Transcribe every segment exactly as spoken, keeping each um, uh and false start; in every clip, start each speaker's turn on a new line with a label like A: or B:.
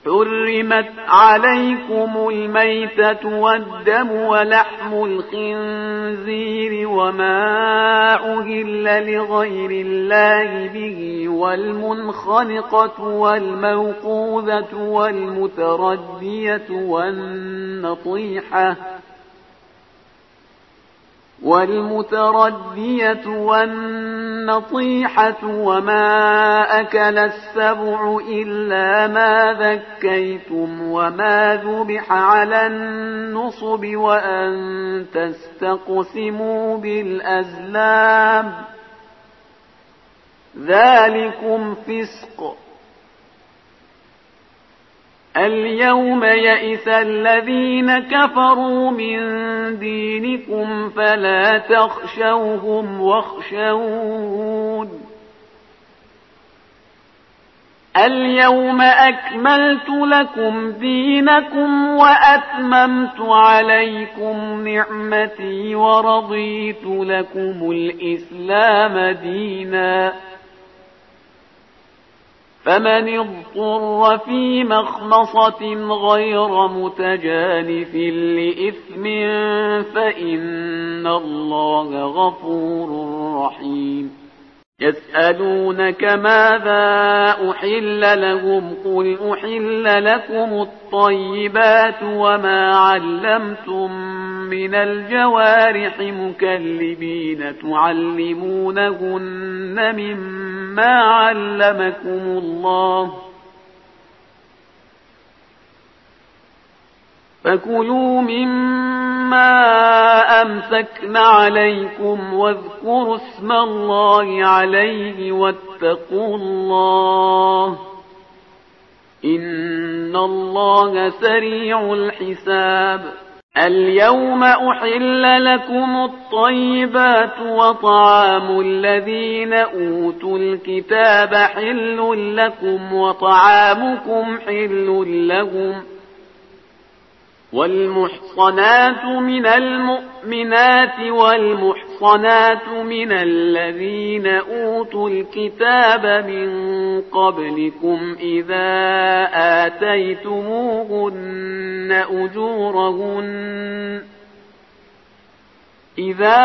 A: حرمت عليكم الميتة والدم ولحم الخنزير وما أهل لغير الله به والمنخنقة والموقوذة والمتردية والنطيحة والمتردية والنطيحة وما أكل السبع إلا ما ذكيتم وما ذبح على النصب وأن تستقسموا بالأزلام ذلكم فسق. اليوم يئس الذين كفروا من دينكم فلا تخشوهم واخشون اليوم أكملت لكم دينكم وأتممت عليكم نعمتي ورضيت لكم الإسلام دينا فمن اضطر في مخمصة غير متجانف لإثم فإن الله غفور رحيم. يسألونك ماذا أحل لهم قل أحل لكم الطيبات وما علمتم من الجوارح مكلبين تعلمونهن مما علمكم الله فكلوا مما أمسكن عليكم واذكروا اسم الله عليه واتقوا الله إن الله سريع الحساب. اليوم أحل لكم الطيبات وطعام الذين أوتوا الكتاب حل لكم وطعامكم حل لهم والمحصنات من المؤمنات والمحصنات من الذين أوتوا الكتاب من قبلكم إذا آتيتموهن أجورهن إذا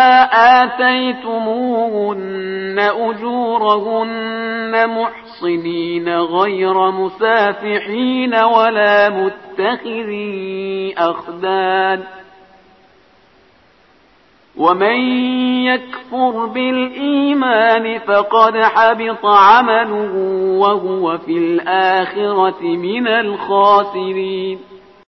A: آتيتموهن أجورهن محصنين غير مسافحين ولا متخذي أخدان ومن يكفر بالإيمان فقد حبط عمله وهو في الآخرة من الخاسرين.